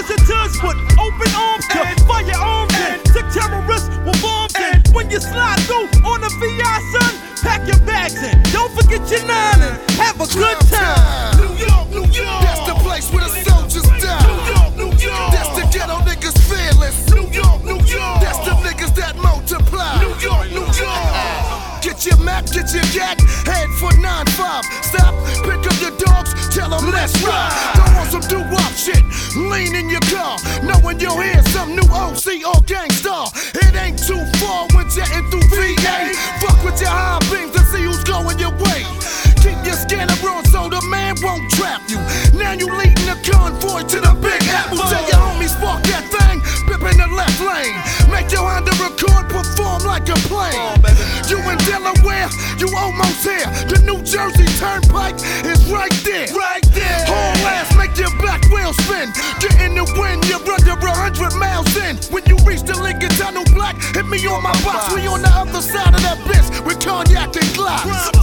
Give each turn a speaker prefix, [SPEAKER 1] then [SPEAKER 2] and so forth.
[SPEAKER 1] visitors with open arms to firearms and sick terrorists with bombs. And when you slide through on the VI, son, pack your bags and don't forget your nine and have a good time.
[SPEAKER 2] New York, New York, that's the place where the soldiers die. New York, New York, that's the ghetto niggas fearless. New York, New York, that's the niggas that multiply. New York, New York. Get your Mac, get your yak, head for 9-5. Stop, pick up your dogs, tell them let's ride. Don't want some doo-wop shit, lean in your car, knowing you'll hear some new OC or gangstar. It ain't too far when jetting through VA. Fuck with your high beams to see who's going your way. Keep your scanner on so the man won't trap you. Now you leading the convoy to the Big Apple. Tell your homies spark that thing, pip in the left lane. Make your Honda Accord perform like a plane. You in Delaware, you almost here. The New Jersey Turnpike is right there. Right there. Whole ass make your back wheel spin. Get in the wind, you're under 100 miles in. When you reach the Lincoln Tunnel Black, hit me on my box. We on the other side of that bitch with cognac and glass.